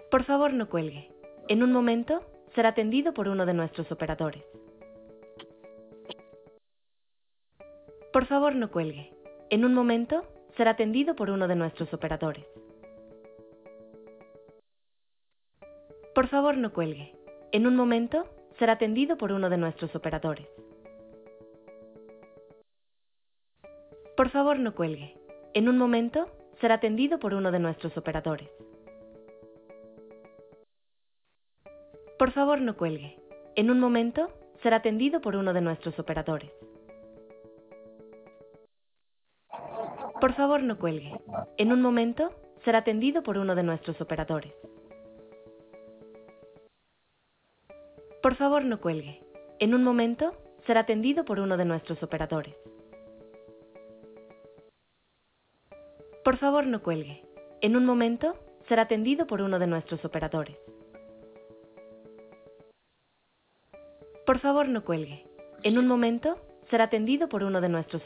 Por favor, no cuelgue. En un momento, será atendido por uno de nuestros operadores. Por favor, no cuelgue. En un momento, será atendido por uno de nuestros operadores. Por favor, no cuelgue. En un momento, será atendido por uno de nuestros operadores. Por favor, no cuelgue. En un momento, será atendido por uno de nuestros operadores. Por favor, no cuelgue. En un momento, será atendido por uno de nuestros operadores. Por favor, no cuelgue. En un momento, será atendido por uno de nuestros operadores. Por favor, no cuelgue. En un momento, será atendido por uno de nuestros operadores. Por favor, no cuelgue. En un momento, será atendido por uno de nuestros operadores. Por favor, no cuelgue. En un momento, será atendido por uno de nuestros